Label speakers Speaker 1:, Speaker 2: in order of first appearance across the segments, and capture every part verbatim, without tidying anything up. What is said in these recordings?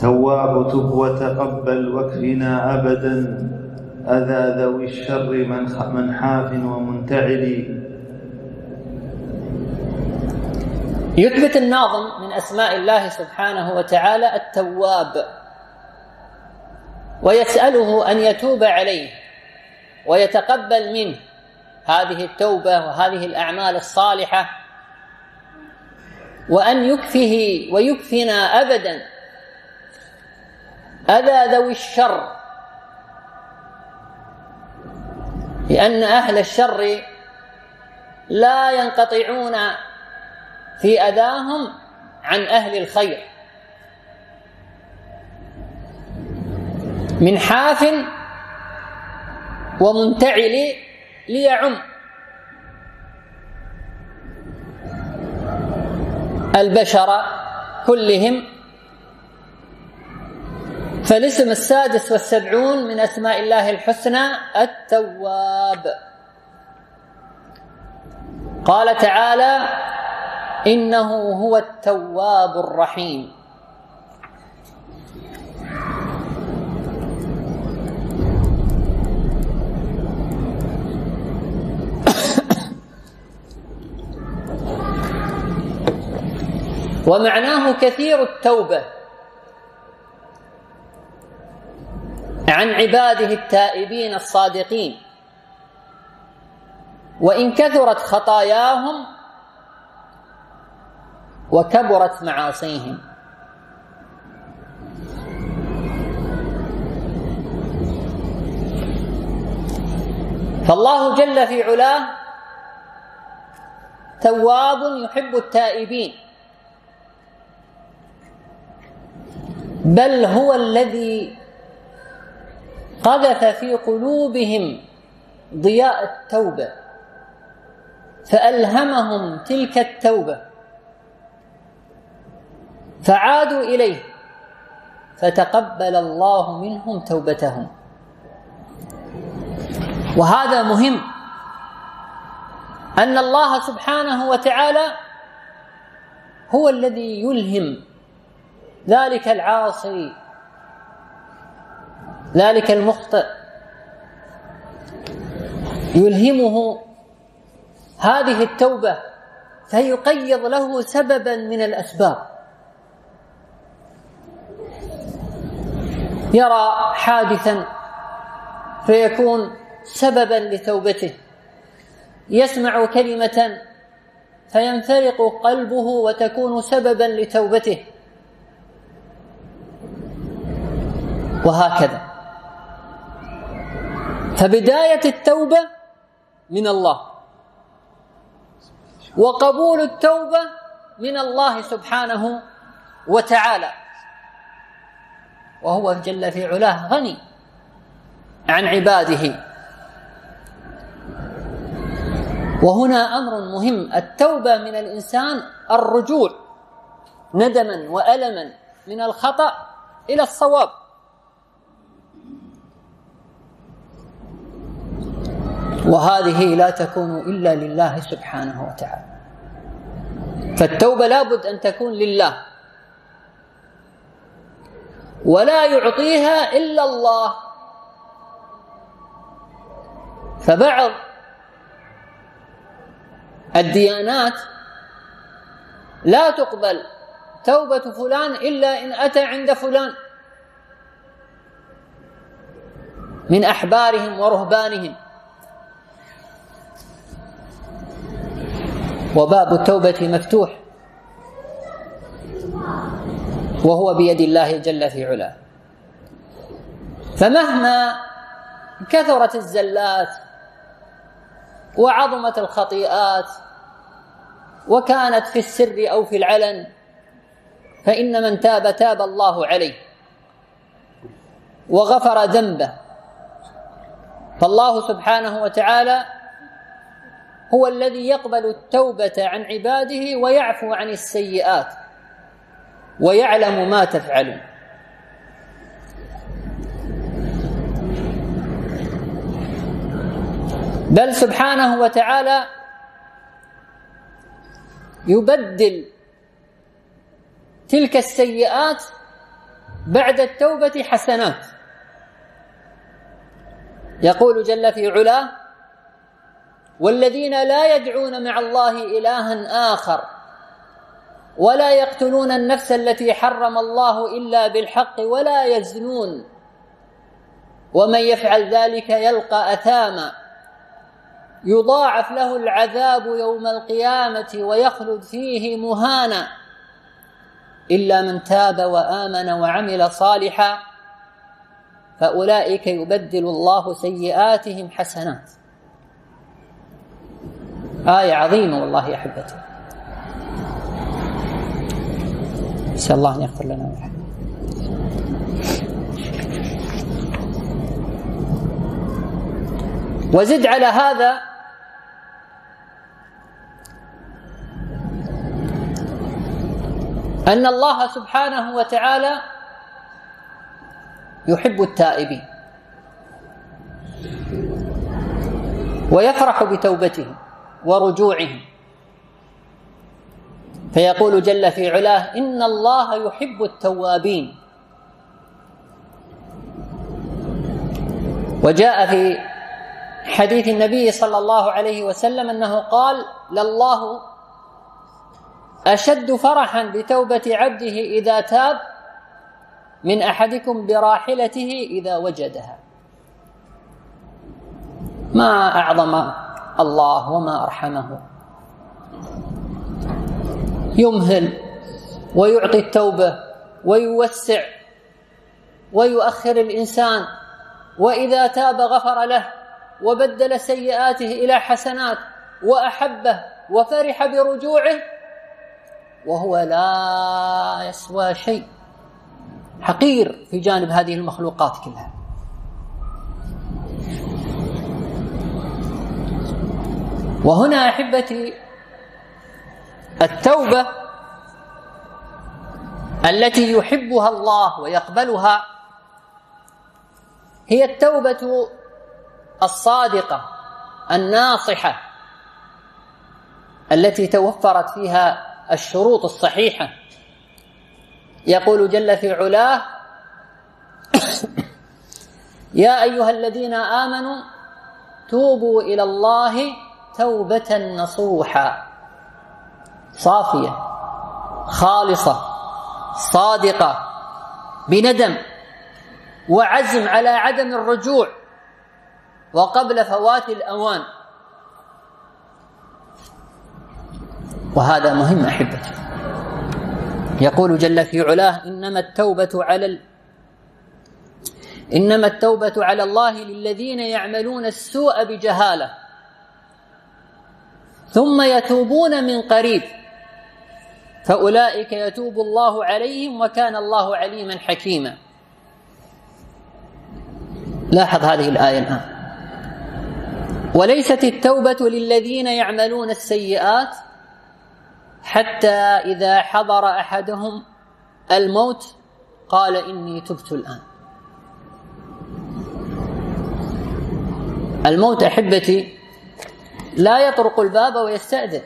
Speaker 1: تواب تب وتقبل واكفنا أبدا أذى ذوي الشر من حاف ومنتعل.
Speaker 2: يثبت الناظم من أسماء الله سبحانه وتعالى التواب، ويسأله أن يتوب عليه ويتقبل منه هذه التوبة وهذه الأعمال الصالحة، وأن يكفه ويكفنا أبدا أذى ذوي الشر، لأن أهل الشر لا ينقطعون في أذاهم عن أهل الخير، من حاف ومنتعل ليعم البشر كلهم. فالاسم السادس والسبعون من أسماء الله الحسنى التواب. قال تعالى: إنه هو التواب الرحيم. ومعناه كثير التوبة عن عباده التائبين الصادقين، وإن كثرت خطاياهم وكبرت معاصيهم. فالله جل في علاه تواب يحب التائبين، بل هو الذي قذف في قلوبهم ضياء التوبة فألهمهم تلك التوبة فعادوا إليه فتقبل الله منهم توبتهم. وهذا مهم، أن الله سبحانه وتعالى هو الذي يلهم ذلك العاصي ذلك المخطئ، يلهمه هذه التوبة فيقيض له سببا من الأسباب. يرى حادثا فيكون سببا لتوبته، يسمع كلمة فينفرق قلبه وتكون سببا لتوبته، وهكذا. فبداية التوبة من الله، وقبول التوبة من الله سبحانه وتعالى، وهو جل في علاه غني عن عباده. وهنا أمر مهم، التوبة من الإنسان الرجوع ندما وألما من الخطأ إلى الصواب. وهذه لا تكون إلا لله سبحانه وتعالى. فالتوبة لابد أن تكون لله، ولا يعطيها إلا الله. فبعض الديانات لا تقبل توبة فلان إلا إن أتى عند فلان من أحبارهم ورهبانهم، وباب التوبة مفتوح وهو بيد الله جل في علاه. فمهما كثرت الزلات وعظمت الخطيئات وكانت في السر أو في العلن، فإن من تاب تاب الله عليه وغفر ذنبه. فالله سبحانه وتعالى هو الذي يقبل التوبة عن عباده ويعفو عن السيئات ويعلم ما تفعلون. بل سبحانه وتعالى يبدل تلك السيئات بعد التوبة حسنات. يقول جل في علاه: والذين لا يدعون مع الله إلها آخر ولا يقتلون النفس التي حرم الله إلا بالحق ولا يزنون ومن يفعل ذلك يلقى أثاما يضاعف له العذاب يوم القيامة ويخلد فيه مهانا إلا من تاب وآمن وعمل صالحا فأولئك يبدل الله سيئاتهم حسنات. آية عظيمة والله يا أحبتي، نسأل الله أن يغفر لنا ويرحمنا. وزد على هذا أن الله سبحانه وتعالى يحب التائبين ويفرح بتوبتهم ورجوعهم، فيقول جل في علاه: إن الله يحب التوابين. وجاء في حديث النبي صلى الله عليه وسلم أنه قال: لله أشد فرحا بتوبة عبده إذا تاب من أحدكم براحلته إذا وجدها. ما أعظم الله وما أرحمه، يمهل ويعطي التوبة ويوسع ويؤخر الإنسان، وإذا تاب غفر له وبدل سيئاته إلى حسنات وأحبه وفرح برجوعه وهو لا يسوى شيء، حقير في جانب هذه المخلوقات كلها. وهنا أحبتي التوبة التي يحبها الله ويقبلها هي التوبة الصادقة الناصحة التي توفرت فيها الشروط الصحيحة. يقول جل في علاه: يا أيها الذين آمنوا توبوا إلى الله توبة نصوحا، صافية خالصة صادقة بندم وعزم على عدم الرجوع وقبل فوات الأوان. وهذا مهم أحبتي. يقول جل في علاه: إنما التوبة على ال... إنما التوبة على الله للذين يعملون السوء بجهالة ثم يتوبون من قريب فأولئك يتوب الله عليهم وكان الله عليما حكيما. لاحظ هذه الآية الآن: وليست التوبة للذين يعملون السيئات حتى إذا حضر أحدهم الموت قال إني تبت الآن. الموت أحبتي لا يطرق الباب ويستأذن.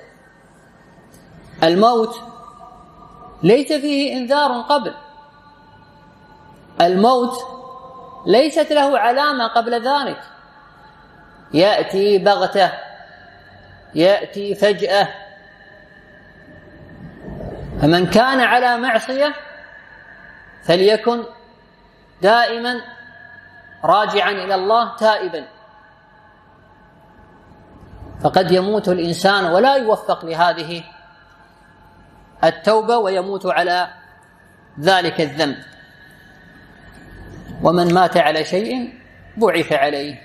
Speaker 2: الموت ليس فيه إنذار قبل، الموت ليست له علامة قبل ذلك، يأتي بغتة، يأتي فجأة. فمن كان على معصية فليكن دائما راجعا إلى الله تائبا، فقد يموت الإنسان ولا يوفق لهذه التوبة ويموت على ذلك الذنب. ومن مات على شيء بعث عليه.